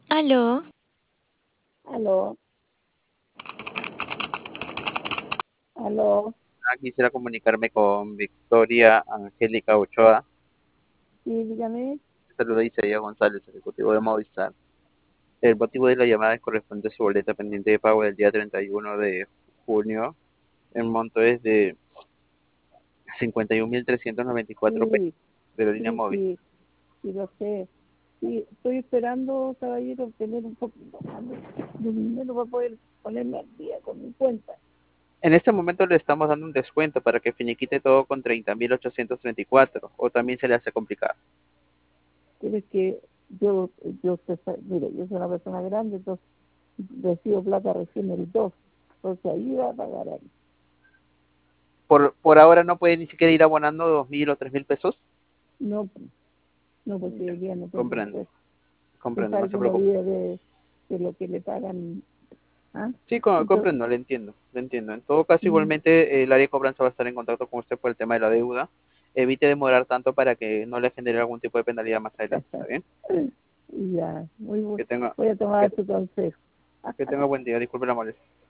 Aló, Aló, aló, Quisiera comunicarme con Victoria Angélica Ochoa. sí, dígame. Saluda Isaías González, ejecutivo de Movistar. El motivo de la llamada corresponde a su boleta pendiente de pago del día 31 de junio. El monto es de 51.394 pesos Sí, de la línea sí, móvil. sí, sí, lo sé. Sí, estoy esperando, caballero, obtener un poquito más de dinero para poder ponerme al día con mi cuenta. En este momento le estamos dando un descuento para que finiquite todo con 30.834 o también se le hace complicado. Pero es que yo, mire, yo soy una persona grande, entonces recibo plata recién el 2, entonces ahí va a pagar ahí. Por ahora no puede ni siquiera ir abonando 2.000 o 3.000 pesos. No, no, porque Ya, hoy día no tengo comprendo, ingreso. Usted comprendo, no sabe se que uno preocupe. vive de lo que le pagan, ¿ah? Sí, Entonces, comprendo, le entiendo, le entiendo. En todo caso, mm, igualmente el área de cobranza va a estar en contacto con usted por el tema de la deuda. Evite demorar tanto para que no le genere algún tipo de penalidad más adelante, ¿está bien? ya, muy bueno. Que tenga, Voy a tomar que, su consejo. que tenga buen día, disculpe la molestia.